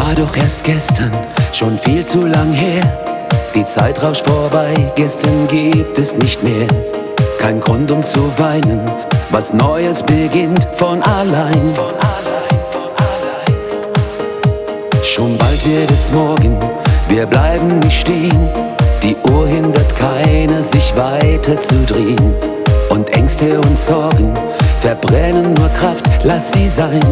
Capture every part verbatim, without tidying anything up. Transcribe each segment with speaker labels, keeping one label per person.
Speaker 1: war doch erst gestern, schon viel zu lang her. Die Zeit rauscht vorbei, gestern gibt es nicht mehr. Kein Grund um zu weinen, was Neues beginnt von allein. Von allein, von allein. Schon bald wird es morgen, wir bleiben nicht stehen. Die Uhr hindert keiner, sich weiter zu drehen. Und Ängste und Sorgen verbrennen nur Kraft, lass sie sein.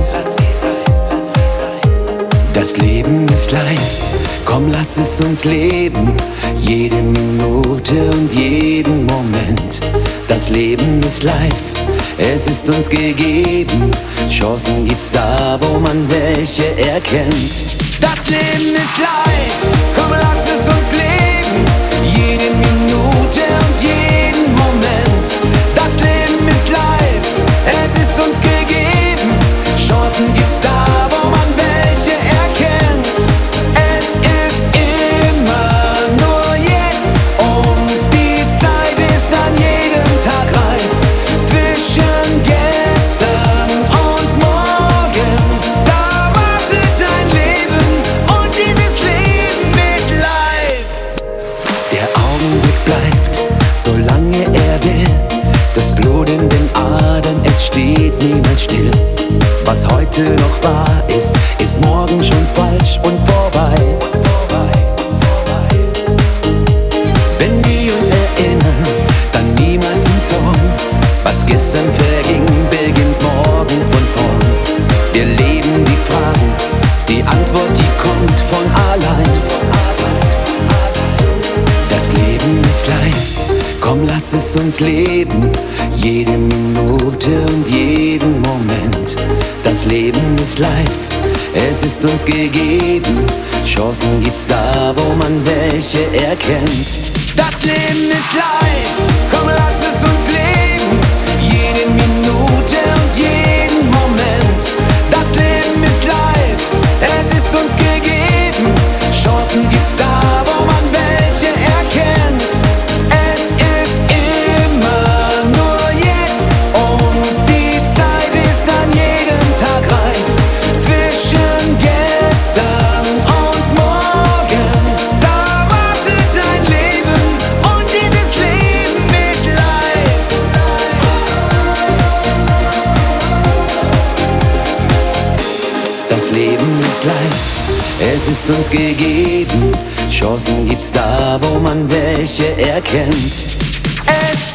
Speaker 1: Das Leben ist live, komm lass es uns leben. Jede Minute und jeden Moment. Das Leben ist live, es ist uns gegeben. Chancen gibt's da, wo man welche erkennt. Das Leben ist live, komm lass es uns leben. Jede Minute und jeden Moment. Das Leben ist live, es ist uns gegeben. Chancen gibt's da, wo man welche erkennt. Es ist immer nur jetzt und die Zeit ist an jedem Tag reif. Zwischen gestern und morgen, da wartet ein Leben und dieses Leben ist live. Der Augenblick bleibt, solange er will. Das Blut in den Adern, es steht niemals still. Was heute noch wahr ist, ist morgen schon falsch und vorbei. Wenn wir uns erinnern, dann niemals im Zorn. Was gestern verging, beginnt morgen von vorn. Wir leben die Fragen, die Antwort, die kommt von allein. Das Leben ist live, komm lass es uns leben. Jede Minute und jeden Moment. Das Leben ist live, es ist uns gegeben. Chancen gibt's da, wo man welche erkennt. Das Leben ist live, komm lass es uns leben. Jede Minute und jeden Moment. Das Leben ist live, es ist uns gegeben. Chancen gibt's da, wo man welche erkennt. Es ist immer nur jetzt und die Zeit ist an jedem Tag reif. Zwischen gestern und morgen, da wartet ein Leben und dieses Leben ist live. Das Leben ist live, es ist uns gegeben. Chancen gibt's da, wo man welche erkennt. Es